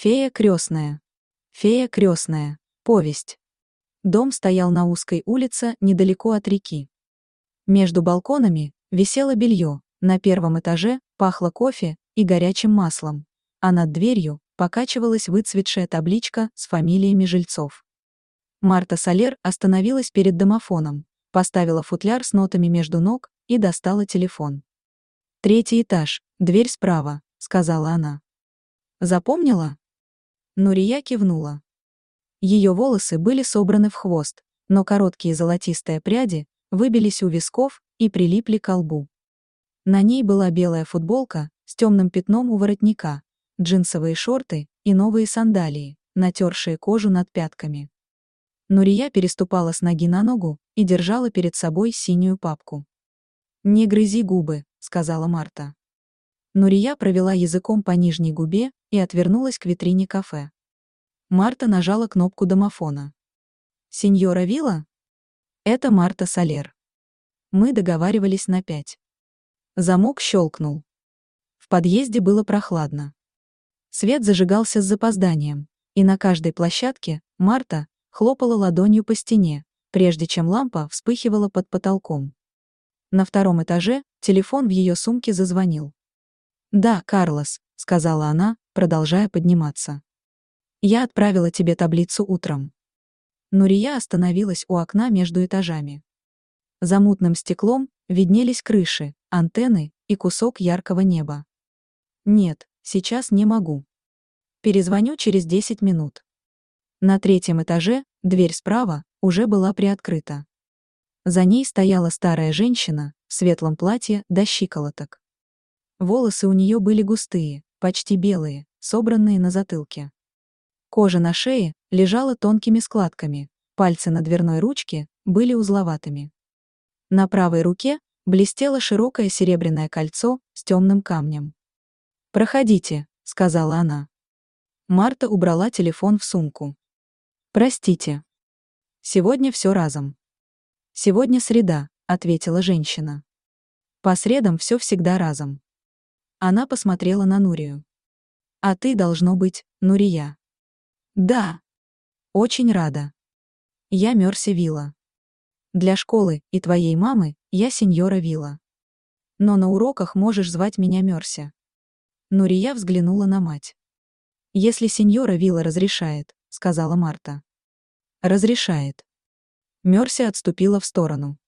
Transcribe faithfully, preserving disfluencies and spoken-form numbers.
Фея крестная. Фея крестная. Повесть. Дом стоял на узкой улице недалеко от реки. Между балконами висело белье, на первом этаже пахло кофе и горячим маслом, а над дверью покачивалась выцветшая табличка с фамилиями жильцов. Марта Солер остановилась перед домофоном, поставила футляр с нотами между ног и достала телефон. «Третий этаж, дверь справа», — сказала она. «Запомнила?» Нурия кивнула. Ее волосы были собраны в хвост, но короткие золотистые пряди выбились у висков и прилипли к лбу. На ней была белая футболка с темным пятном у воротника, джинсовые шорты и новые сандалии, натершие кожу над пятками. Нурия переступала с ноги на ногу и держала перед собой синюю папку. «Не грызи губы», — сказала Марта. Нурия провела языком по нижней губе и отвернулась к витрине кафе. Марта нажала кнопку домофона. «Сеньора Вилла?» «Это Марта Солер. Мы договаривались на пять». Замок щелкнул. В подъезде было прохладно. Свет зажигался с запозданием, и на каждой площадке Марта хлопала ладонью по стене, прежде чем лампа вспыхивала под потолком. На втором этаже телефон в ее сумке зазвонил. «Да, Карлос», — сказала она, продолжая подниматься. «Я отправила тебе таблицу утром». Нурия остановилась у окна между этажами. За мутным стеклом виднелись крыши, антенны и кусок яркого неба. «Нет, сейчас не могу. Перезвоню через десять минут». На третьем этаже дверь справа уже была приоткрыта. За ней стояла старая женщина в светлом платье до щиколоток. Волосы у нее были густые, почти белые, собранные на затылке. Кожа на шее лежала тонкими складками, пальцы на дверной ручке были узловатыми. На правой руке блестело широкое серебряное кольцо с темным камнем. «Проходите», — сказала она. Марта убрала телефон в сумку. «Простите. Сегодня все разом». «Сегодня среда», — ответила женщина. «По средам все всегда разом». Она посмотрела на Нурию. «А ты, должно быть, Нурия». «Да. Очень рада. Я Мерси Вилла. Для школы и твоей мамы я сеньора Вилла. Но на уроках можешь звать меня Мерси». Нурия взглянула на мать. «Если сеньора Вилла разрешает», — сказала Марта. «Разрешает». Мерси отступила в сторону.